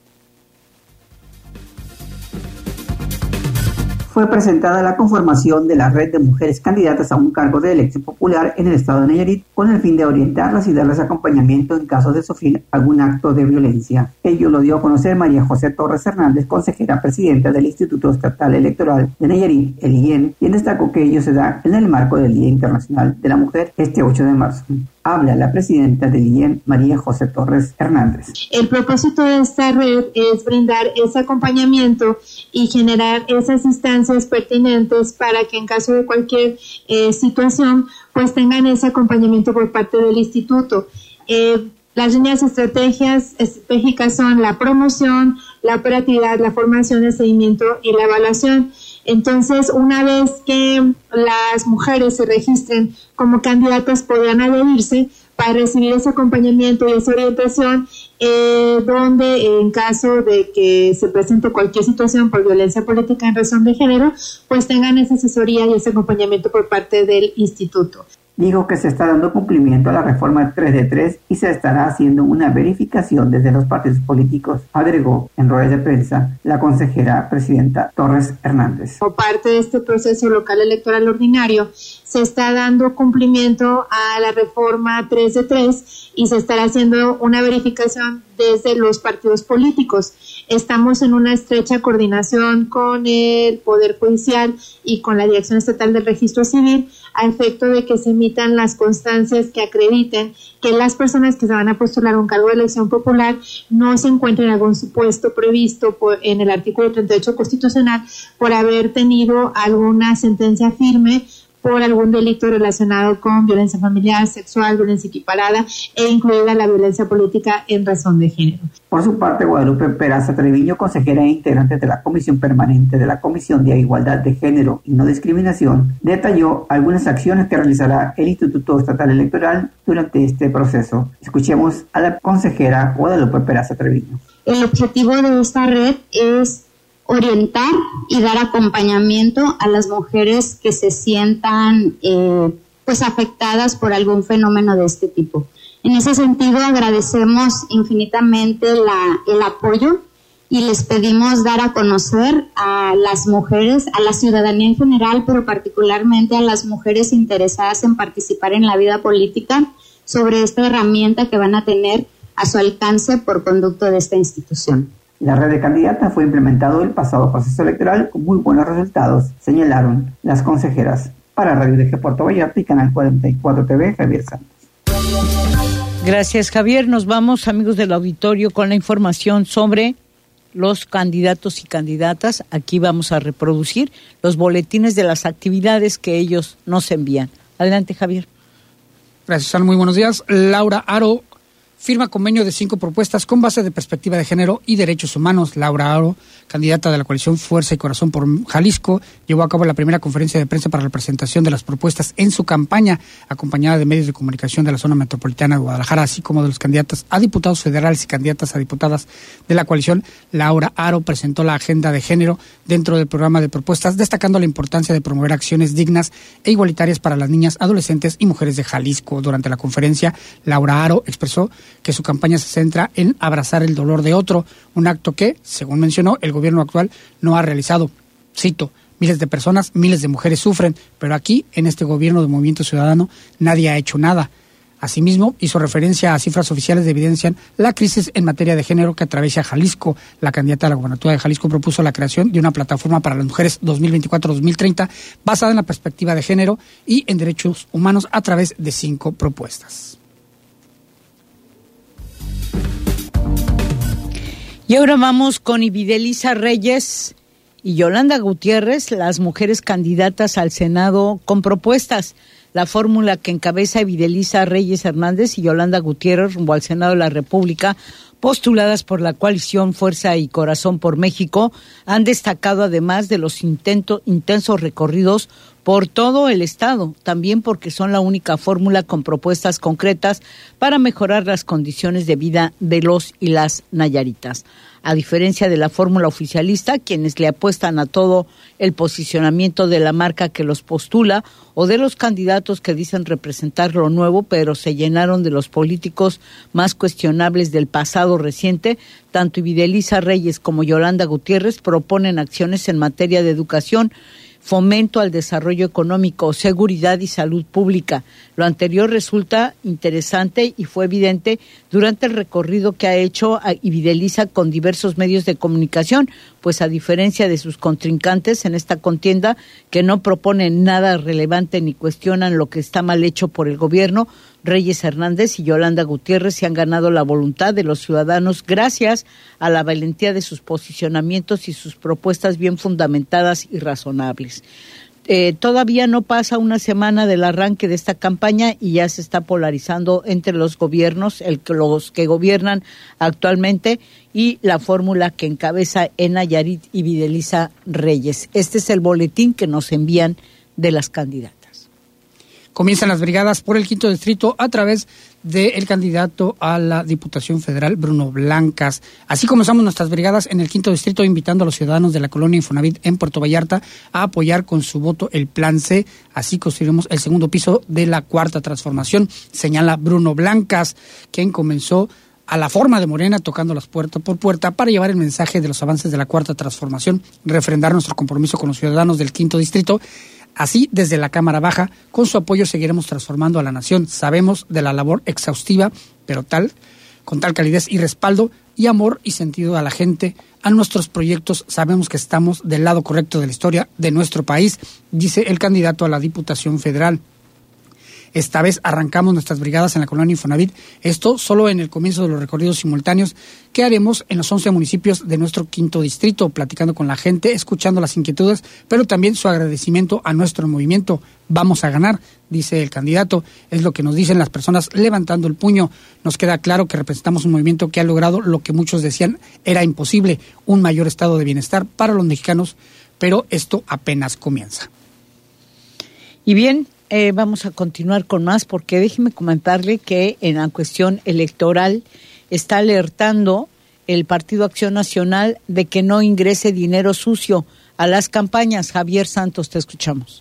Fue presentada la conformación de la red de mujeres candidatas a un cargo de elección popular en el estado de Nayarit con el fin de orientarlas y darles acompañamiento en caso de sufrir algún acto de violencia. Ello lo dio a conocer María José Torres Hernández, consejera presidenta del Instituto Estatal Electoral de Nayarit, el I E N, quien destacó que ello se da en el marco del Día Internacional de la Mujer este ocho de marzo. Habla la presidenta del I E N, María José Torres Hernández. El propósito de esta red es brindar ese acompañamiento y generar esas instancias pertinentes para que en caso de cualquier eh, situación pues tengan ese acompañamiento por parte del instituto. Eh, las líneas estrategias estratégicas son la promoción, la operatividad, la formación, el seguimiento y la evaluación. Entonces, una vez que las mujeres se registren como candidatas, podrán adherirse para recibir ese acompañamiento y esa orientación, eh, donde en caso de que se presente cualquier situación por violencia política en razón de género, pues tengan esa asesoría y ese acompañamiento por parte del instituto. Dijo que se está dando cumplimiento a la reforma tres de tres y se estará haciendo una verificación desde los partidos políticos, agregó en rueda de prensa la consejera presidenta Torres Hernández. Como parte de este proceso local electoral ordinario, se está dando cumplimiento a la reforma tres de tres y se estará haciendo una verificación desde los partidos políticos. Estamos en una estrecha coordinación con el Poder Judicial y con la Dirección Estatal del Registro Civil a efecto de que se emitan las constancias que acrediten que las personas que se van a postular a un cargo de elección popular no se encuentren en algún supuesto previsto por, en el artículo treinta y ocho constitucional por haber tenido alguna sentencia firme por algún delito relacionado con violencia familiar, sexual, violencia equiparada e incluida la violencia política en razón de género. Por su parte, Guadalupe Peraza Treviño, consejera e integrante de la Comisión Permanente de la Comisión de Igualdad de Género y No Discriminación, detalló algunas acciones que realizará el Instituto Estatal Electoral durante este proceso. Escuchemos a la consejera Guadalupe Peraza Treviño. El objetivo de esta red es orientar y dar acompañamiento a las mujeres que se sientan eh, pues afectadas por algún fenómeno de este tipo. En ese sentido, agradecemos infinitamente la, el apoyo y les pedimos dar a conocer a las mujeres, a la ciudadanía en general, pero particularmente a las mujeres interesadas en participar en la vida política sobre esta herramienta que van a tener a su alcance por conducto de esta institución. La red de candidatas fue implementado el pasado proceso electoral con muy buenos resultados, señalaron las consejeras. Para Radio D G Puerto Vallarta y Canal cuarenta y cuatro T V, Javier Santos. Gracias, Javier. Nos vamos, amigos del auditorio, con la información sobre los candidatos y candidatas. Aquí vamos a reproducir los boletines de las actividades que ellos nos envían. Adelante, Javier. Gracias, Ana. Muy buenos días. Laura Aro firma convenio de cinco propuestas con base de perspectiva de género y derechos humanos. Laura Aro, candidata de la coalición Fuerza y Corazón por Jalisco, llevó a cabo la primera conferencia de prensa para la presentación de las propuestas en su campaña, acompañada de medios de comunicación de la zona metropolitana de Guadalajara, así como de los candidatos a diputados federales y candidatas a diputadas de la coalición. Laura Aro presentó la agenda de género dentro del programa de propuestas, destacando la importancia de promover acciones dignas e igualitarias para las niñas, adolescentes y mujeres de Jalisco. Durante la conferencia, Laura Aro expresó que su campaña se centra en abrazar el dolor de otro, un acto que, según mencionó, el gobierno actual no ha realizado. Cito: miles de personas, miles de mujeres sufren, pero aquí, en este gobierno de Movimiento Ciudadano, nadie ha hecho nada. Asimismo, hizo referencia a cifras oficiales que evidencian la crisis en materia de género que atraviesa Jalisco. La candidata a la gobernatura de Jalisco propuso la creación de una plataforma para las mujeres dos mil veinticuatro a dos mil treinta basada en la perspectiva de género y en derechos humanos a través de cinco propuestas. Y ahora vamos con Ibidelisa Reyes y Yolanda Gutiérrez, las mujeres candidatas al Senado con propuestas. La fórmula que encabeza Ibidelisa Reyes Hernández y Yolanda Gutiérrez rumbo al Senado de la República, postuladas por la coalición Fuerza y Corazón por México, han destacado además de los intento, intensos recorridos por todo el estado, también porque son la única fórmula con propuestas concretas para mejorar las condiciones de vida de los y las nayaritas. A diferencia de la fórmula oficialista, quienes le apuestan a todo el posicionamiento de la marca que los postula o de los candidatos que dicen representar lo nuevo, pero se llenaron de los políticos más cuestionables del pasado reciente, tanto Fidelisa Reyes como Yolanda Gutiérrez proponen acciones en materia de educación, fomento al desarrollo económico, seguridad y salud pública. Lo anterior resulta interesante y fue evidente durante el recorrido que ha hecho Fidelisa con diversos medios de comunicación, pues a diferencia de sus contrincantes en esta contienda, que no proponen nada relevante ni cuestionan lo que está mal hecho por el gobierno, Reyes Hernández y Yolanda Gutiérrez se han ganado la voluntad de los ciudadanos gracias a la valentía de sus posicionamientos y sus propuestas bien fundamentadas y razonables. Eh, todavía no pasa una semana del arranque de esta campaña y ya se está polarizando entre los gobiernos, el, los que gobiernan actualmente y la fórmula que encabeza en Nayarit y Fidelisa Reyes. Este es el boletín que nos envían de las candidatas. Comienzan las brigadas por el quinto distrito a través del candidato a la Diputación Federal, Bruno Blancas. Así comenzamos nuestras brigadas en el quinto distrito, invitando a los ciudadanos de la colonia Infonavit en Puerto Vallarta a apoyar con su voto el Plan C. Así construiremos el segundo piso de la Cuarta Transformación, señala Bruno Blancas, quien comenzó a la forma de Morena, tocando las puertas por puerta para llevar el mensaje de los avances de la Cuarta Transformación, refrendar nuestro compromiso con los ciudadanos del quinto distrito. Así, desde la Cámara Baja, con su apoyo seguiremos transformando a la nación. Sabemos de la labor exhaustiva, pero tal, con tal calidez y respaldo y amor y sentido a la gente, a nuestros proyectos. Sabemos que estamos del lado correcto de la historia de nuestro país, dice el candidato a la Diputación Federal. Esta vez arrancamos nuestras brigadas en la colonia Infonavit, esto solo en el comienzo de los recorridos simultáneos que haremos en los once municipios de nuestro quinto distrito, platicando con la gente, escuchando las inquietudes, pero también su agradecimiento a nuestro movimiento. Vamos a ganar, dice el candidato, es lo que nos dicen las personas levantando el puño. Nos queda claro que representamos un movimiento que ha logrado lo que muchos decían era imposible, un mayor estado de bienestar para los mexicanos, pero esto apenas comienza. Y bien, Eh, vamos a continuar con más porque déjeme comentarle que en la cuestión electoral está alertando el Partido Acción Nacional de que no ingrese dinero sucio a las campañas. Javier Santos, te escuchamos.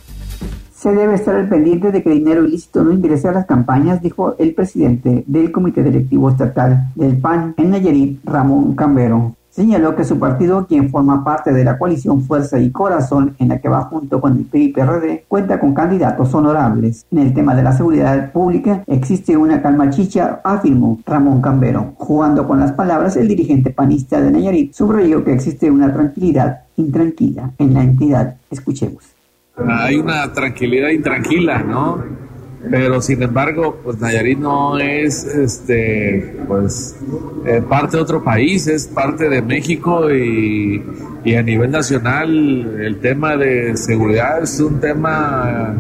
Se debe estar al pendiente de que dinero ilícito no ingrese a las campañas, dijo el presidente del Comité Directivo Estatal del P A N en Nayarit, Ramón Cambero. Señaló que su partido, quien forma parte de la coalición Fuerza y Corazón, en la que va junto con el P R I y P R D, cuenta con candidatos honorables. En el tema de la seguridad pública existe una calma chicha, afirmó Ramón Cambero. Jugando con las palabras, el dirigente panista de Nayarit subrayó que existe una tranquilidad intranquila en la entidad. Escuchemos. Hay una tranquilidad intranquila, ¿no? Pero sin embargo, pues Nayarit no es este pues eh, parte de otro país, es parte de México y, y a nivel nacional el tema de seguridad es un tema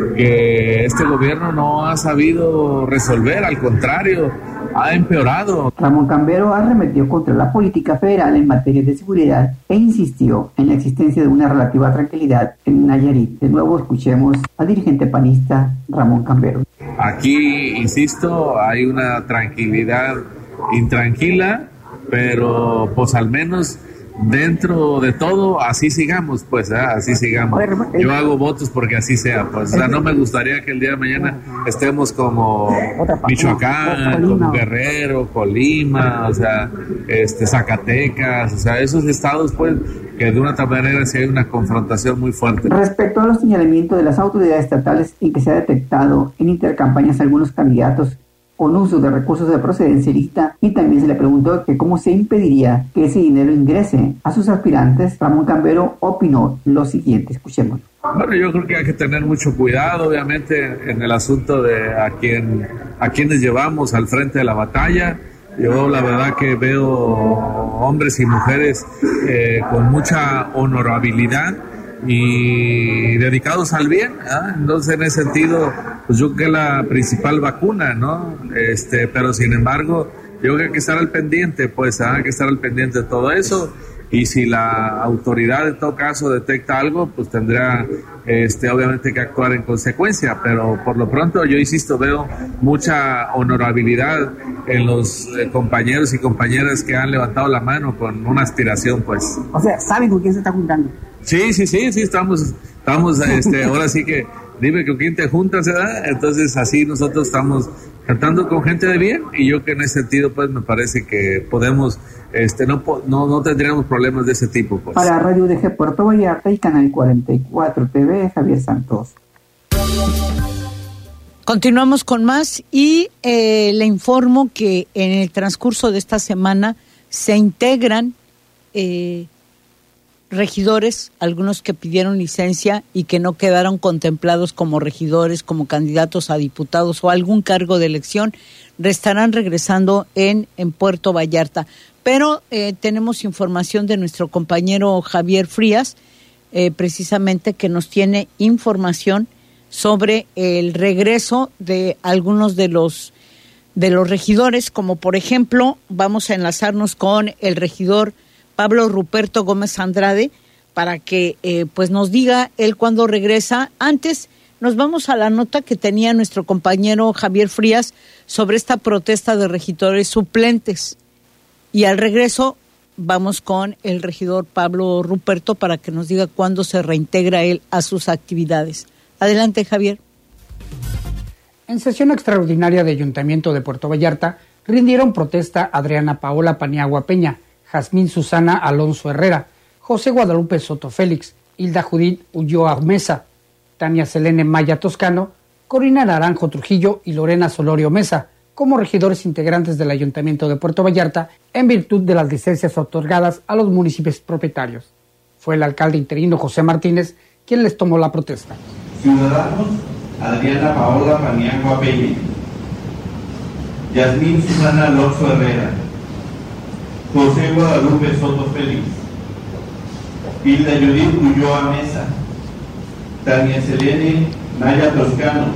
que este gobierno no ha sabido resolver, al contrario, ha empeorado. Ramón Cambero arremetió contra la política federal en materia de seguridad e insistió en la existencia de una relativa tranquilidad en Nayarit. De nuevo escuchemos al dirigente panista Ramón Cambero. Aquí, insisto, hay una tranquilidad intranquila, pero pues al menos dentro de todo así sigamos, pues, ¿eh? así sigamos. Yo hago votos porque así sea, pues, o sea, no me gustaría que el día de mañana estemos como Michoacán, como Guerrero, Colima, o sea, este, Zacatecas, o sea, esos estados, pues, que de una otra manera sí hay una confrontación muy fuerte. Respecto a los señalamientos de las autoridades estatales en que se ha detectado en intercampañas algunos candidatos con uso de recursos de procedencia ilícita, y también se le preguntó que cómo se impediría que ese dinero ingrese a sus aspirantes, Ramón Cambero opinó lo siguiente, escuchémoslo. Bueno, yo creo que hay que tener mucho cuidado, obviamente, en el asunto de a quién, a quienes llevamos al frente de la batalla. Yo la verdad que veo hombres y mujeres eh, con mucha honorabilidad y dedicados al bien, ¿eh? Entonces en ese sentido pues yo creo que es la principal vacuna, ¿no? Este, pero sin embargo yo creo que hay que estar al pendiente, pues ¿eh? hay que estar al pendiente de todo eso y si la autoridad en todo caso detecta algo, pues tendrá este, obviamente que actuar en consecuencia, pero por lo pronto yo insisto, veo mucha honorabilidad en los eh, compañeros y compañeras que han levantado la mano con una aspiración, pues. O sea, ¿saben con quién se está juntando? Sí, sí, sí, sí, estamos, estamos, este, ahora sí que dime con quién te juntas, ¿verdad? Entonces así nosotros estamos tratando con gente de bien, y yo que en ese sentido pues me parece que podemos, este, no, no, no tendríamos problemas de ese tipo, pues. Para Radio U D G Puerto Vallarta y Canal cuarenta y cuatro T V, Javier Santos. Continuamos con más y eh, le informo que en el transcurso de esta semana se integran eh, regidores, algunos que pidieron licencia y que no quedaron contemplados como regidores, como candidatos a diputados o algún cargo de elección, estarán regresando en, en Puerto Vallarta. Pero eh, tenemos información de nuestro compañero Javier Frías, eh, precisamente que nos tiene información sobre el regreso de algunos de los de los regidores, como por ejemplo, vamos a enlazarnos con el regidor Pablo Ruperto Gómez Andrade, para que eh, pues nos diga él cuándo regresa. Antes nos vamos a la nota que tenía nuestro compañero Javier Frías sobre esta protesta de regidores suplentes. Y al regreso vamos con el regidor Pablo Ruperto para que nos diga cuándo se reintegra él a sus actividades. Adelante, Javier. En sesión extraordinaria de Ayuntamiento de Puerto Vallarta, rindieron protesta Adriana Paola Paniagua Peña, Jazmín Susana Alonso Herrera, José Guadalupe Soto Félix, Hilda Judith Ulloa Mesa, Tania Selene Maya Toscano, Corina Naranjo Trujillo y Lorena Solorio Mesa, como regidores integrantes del Ayuntamiento de Puerto Vallarta en virtud de las licencias otorgadas a los municipios propietarios. Fue el alcalde interino José Martínez quien les tomó la protesta. Ciudadanos, Adriana Paola Paniagua Peña, Yasmín Susana Alonso Herrera, José Guadalupe Soto Félix, Hilda Judith Ulloa Mesa, Tania Selene Maya Toscano,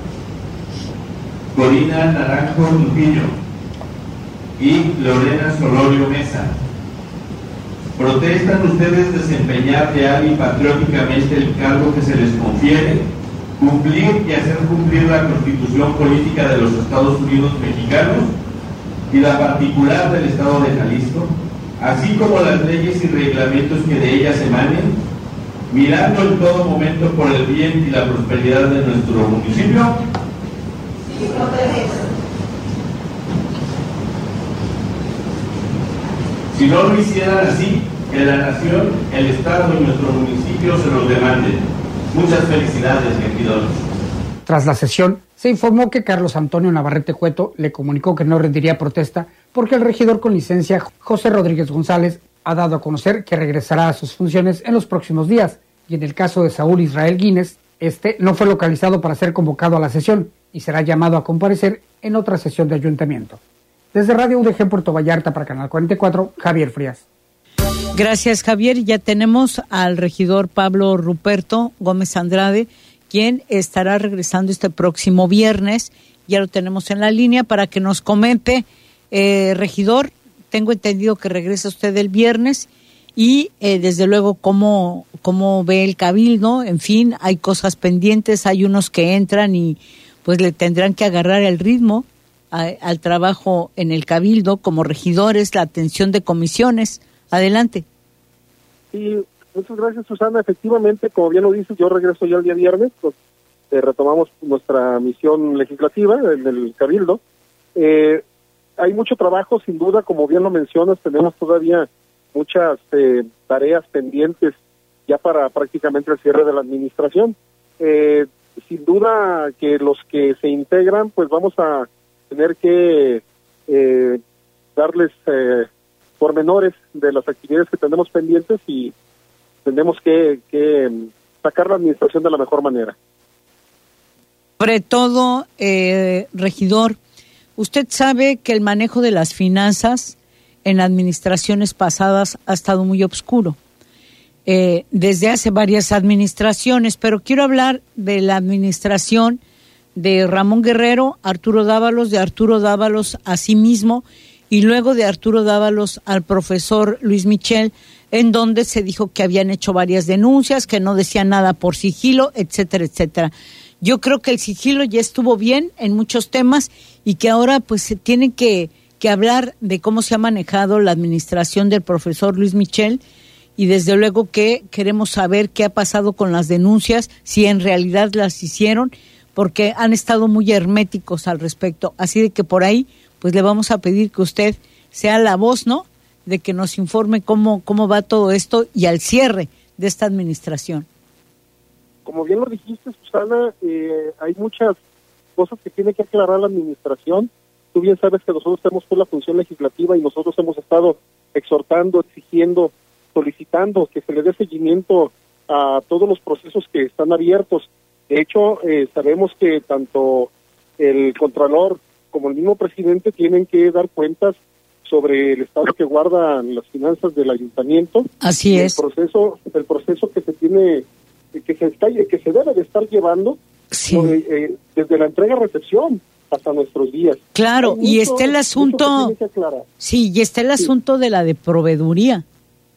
Corina Naranjo Trujillo y Lorena Solorio Mesa. ¿Protestan ustedes desempeñar real y patrióticamente el cargo que se les confiere, cumplir y hacer cumplir la Constitución Política de los Estados Unidos Mexicanos y la particular del Estado de Jalisco, así como las leyes y reglamentos que de ellas emanen, mirando en todo momento por el bien y la prosperidad de nuestro municipio? Sí, si no lo hicieran así, que la nación, el Estado y nuestro municipio se los demanden. Muchas felicidades, regidores. Tras la sesión, se informó que Carlos Antonio Navarrete Cueto le comunicó que no rendiría protesta porque el regidor con licencia, José Rodríguez González, ha dado a conocer que regresará a sus funciones en los próximos días. Y en el caso de Saúl Israel Guínez, este no fue localizado para ser convocado a la sesión y será llamado a comparecer en otra sesión de ayuntamiento. Desde Radio U D G Puerto Vallarta para Canal cuarenta y cuatro, Javier Frías. Gracias, Javier. Ya tenemos al regidor Pablo Ruperto Gómez Andrade, quien estará regresando este próximo viernes. Ya lo tenemos en la línea para que nos comente. Eh, regidor, tengo entendido que regresa usted el viernes y eh, desde luego cómo, cómo ve el cabildo. En fin, hay cosas pendientes, hay unos que entran y pues le tendrán que agarrar el ritmo a, al trabajo en el cabildo como regidores, la atención de comisiones. Adelante. Sí, muchas gracias, Susana. Efectivamente, como bien lo dices, yo regreso ya el día viernes, pues eh, retomamos nuestra misión legislativa en el Cabildo. Eh, hay mucho trabajo, sin duda, como bien lo mencionas, tenemos todavía muchas eh, tareas pendientes ya para prácticamente el cierre de la administración. Eh, sin duda que los que se integran, pues vamos a tener que eh, darles eh, pormenores de las actividades que tenemos pendientes y tenemos que, que sacar la administración de la mejor manera. Sobre todo, eh, regidor, usted sabe que el manejo de las finanzas en administraciones pasadas ha estado muy oscuro, eh, desde hace varias administraciones, pero quiero hablar de la administración de Ramón Guerrero, Arturo Dávalos, de Arturo Dávalos a sí mismo, y luego de Arturo Dávalos al profesor Luis Michel, en donde se dijo que habían hecho varias denuncias, que no decían nada por sigilo, etcétera, etcétera. Yo creo que el sigilo ya estuvo bien en muchos temas y que ahora pues se tiene que, que hablar de cómo se ha manejado la administración del profesor Luis Michel, y desde luego que queremos saber qué ha pasado con las denuncias, si en realidad las hicieron, porque han estado muy herméticos al respecto. Así de que por ahí, pues le vamos a pedir que usted sea la voz, ¿no?, de que nos informe cómo, cómo va todo esto y al cierre de esta administración. Como bien lo dijiste, Susana, eh, hay muchas cosas que tiene que aclarar la administración. Tú bien sabes que nosotros tenemos por la función legislativa y nosotros hemos estado exhortando, exigiendo, solicitando que se le dé seguimiento a todos los procesos que están abiertos. De hecho, eh, sabemos que tanto el Contralor como el mismo presidente tienen que dar cuentas sobre el estado que guardan las finanzas del ayuntamiento. Así es. El proceso, el proceso que se tiene, que se está, que se debe de estar llevando, sí. eh, eh, desde la entrega-recepción hasta nuestros días. Claro, Hay y mucho, está el asunto, sí, y está el asunto sí. de la de proveeduría,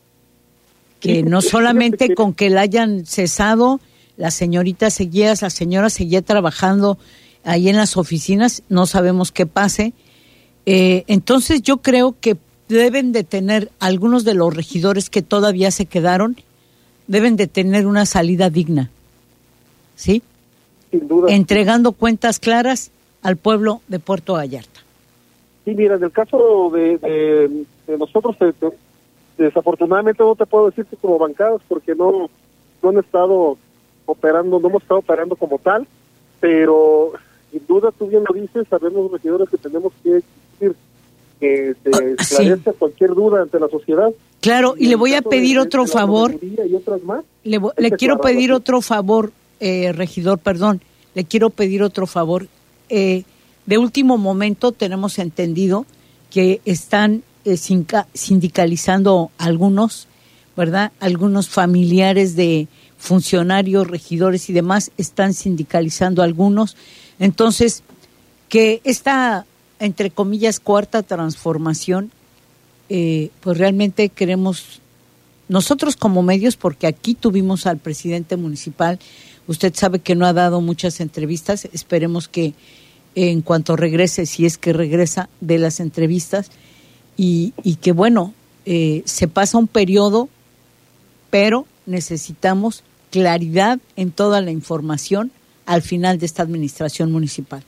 que sí, no solamente que... con que la hayan cesado, la señorita seguía, la señora seguía trabajando ahí en las oficinas, no sabemos qué pase. Eh, entonces yo creo que deben de tener algunos de los regidores que todavía se quedaron, deben de tener una salida digna, ¿sí? Sin duda. Entregando cuentas claras al pueblo de Puerto Vallarta. Sí, mira, en el caso de, de, de nosotros, de, de, desafortunadamente no te puedo decir que como bancadas, porque no, no han estado operando, no hemos estado operando como tal, pero sin duda, tú bien lo dices, sabemos los regidores que tenemos que exigir que se esclarezca sí. cualquier duda ante la sociedad. Claro, y, y le voy a pedir de, otro de favor. Y otras más, le, le quiero pedir otro favor, eh, regidor, perdón, le quiero pedir otro favor. Eh, de último momento tenemos entendido que están eh, sindicalizando algunos, ¿verdad? Algunos familiares de funcionarios, regidores y demás están sindicalizando algunos. Entonces, que esta, entre comillas, cuarta transformación, eh, pues realmente queremos, nosotros como medios, porque aquí tuvimos al presidente municipal, usted sabe que no ha dado muchas entrevistas, esperemos que eh, en cuanto regrese, si es que regresa de las entrevistas, y, y que bueno, eh, se pasa un periodo, pero necesitamos claridad en toda la información al final de esta administración municipal.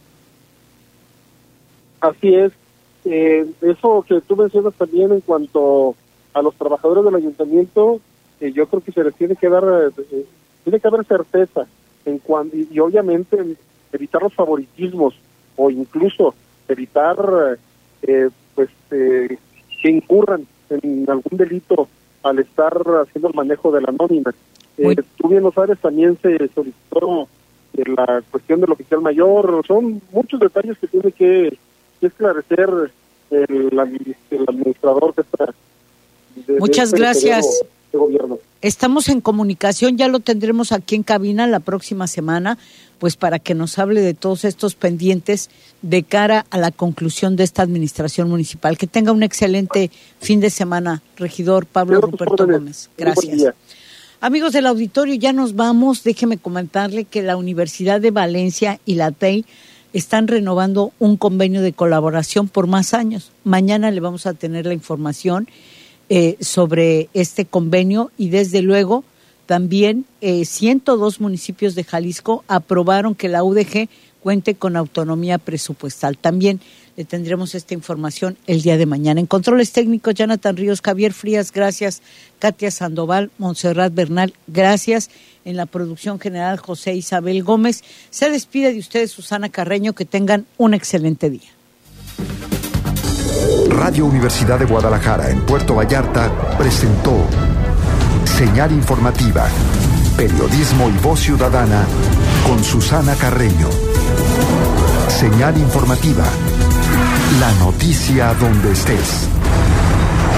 Así es. Eh, eso que tú mencionas también en cuanto a los trabajadores del ayuntamiento, eh, yo creo que se les tiene que dar, eh, tiene que haber certeza en cuanto, y, y obviamente evitar los favoritismos o incluso evitar eh, pues eh, que incurran en algún delito al estar haciendo el manejo de la nómina. Eh, tú bien lo sabes, también se solicitó la cuestión del oficial mayor, son muchos detalles que tiene que, que esclarecer el, el administrador de esta de, muchas de este gracias de gobierno. Estamos en comunicación, ya lo tendremos aquí en cabina la próxima semana, pues para que nos hable de todos estos pendientes de cara a la conclusión de esta administración municipal. Que tenga un excelente fin de semana, regidor Pablo Ruperto Gómez. Gracias. Amigos del auditorio, ya nos vamos. Déjeme comentarle que la Universidad de Valencia y la T E I están renovando un convenio de colaboración por más años. Mañana le vamos a tener la información eh, sobre este convenio y desde luego también eh, ciento dos municipios de Jalisco aprobaron que la U D G cuente con autonomía presupuestal. También le tendremos esta información el día de mañana. En controles técnicos, Jonathan Ríos, Javier Frías, gracias. Katia Sandoval, Montserrat Bernal, gracias. En la producción general, José Isabel Gómez. Se despide de ustedes, Susana Carreño. Que tengan un excelente día. Radio Universidad de Guadalajara en Puerto Vallarta presentó Señal Informativa, periodismo y voz ciudadana con Susana Carreño. Señal Informativa, la noticia donde estés.